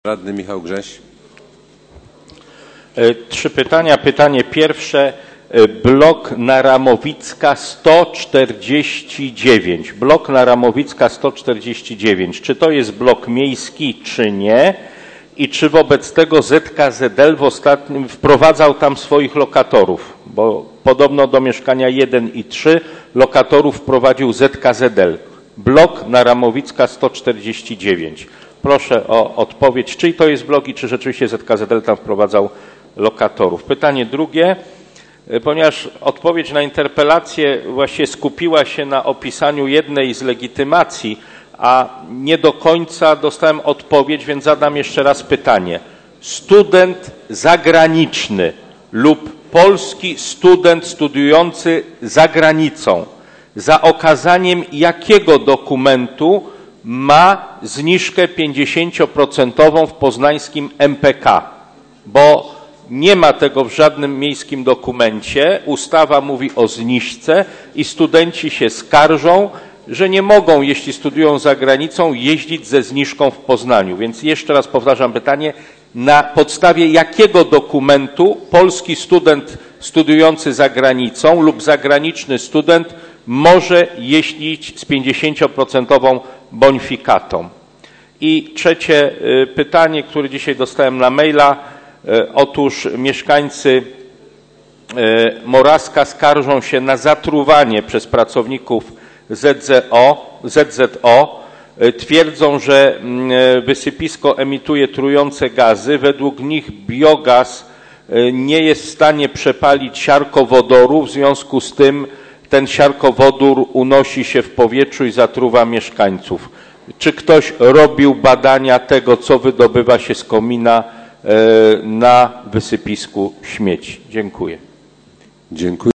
Radny Michał Grześ. 3 pytania. Pytanie pierwsze. Blok Naramowicka 149. Blok Naramowicka 149. Czy to jest blok miejski, czy nie? I czy wobec tego ZKZL w ostatnim wprowadzał tam swoich lokatorów? Bo podobno do mieszkania 1 i 3 lokatorów wprowadził ZKZL. Blok Naramowicka 149. Proszę o odpowiedź, czyj to jest blok i czy rzeczywiście ZKZL tam wprowadzał lokatorów. Pytanie drugie, ponieważ odpowiedź na interpelację właściwie skupiła się na opisaniu jednej z legitymacji, a nie do końca dostałem odpowiedź, więc zadam jeszcze raz pytanie. Student zagraniczny lub polski student studiujący za granicą za okazaniem jakiego dokumentu ma zniżkę 50% w poznańskim MPK, bo nie ma tego w żadnym miejskim dokumencie. Ustawa mówi o zniżce i studenci się skarżą, że nie mogą, jeśli studiują za granicą, jeździć ze zniżką w Poznaniu. Więc jeszcze raz powtarzam pytanie, na podstawie jakiego dokumentu polski student studiujący za granicą lub zagraniczny student może jeździć z 50% bonifikatą. I trzecie pytanie, które dzisiaj dostałem na maila. Otóż mieszkańcy Moraska skarżą się na zatruwanie przez pracowników ZZO. Twierdzą, że wysypisko emituje trujące gazy. Według nich biogaz nie jest w stanie przepalić siarkowodoru, w związku z tym ten siarkowodór unosi się w powietrzu i zatruwa mieszkańców. Czy ktoś robił badania tego, co wydobywa się z komina na wysypisku śmieci? Dziękuję. Dziękuję.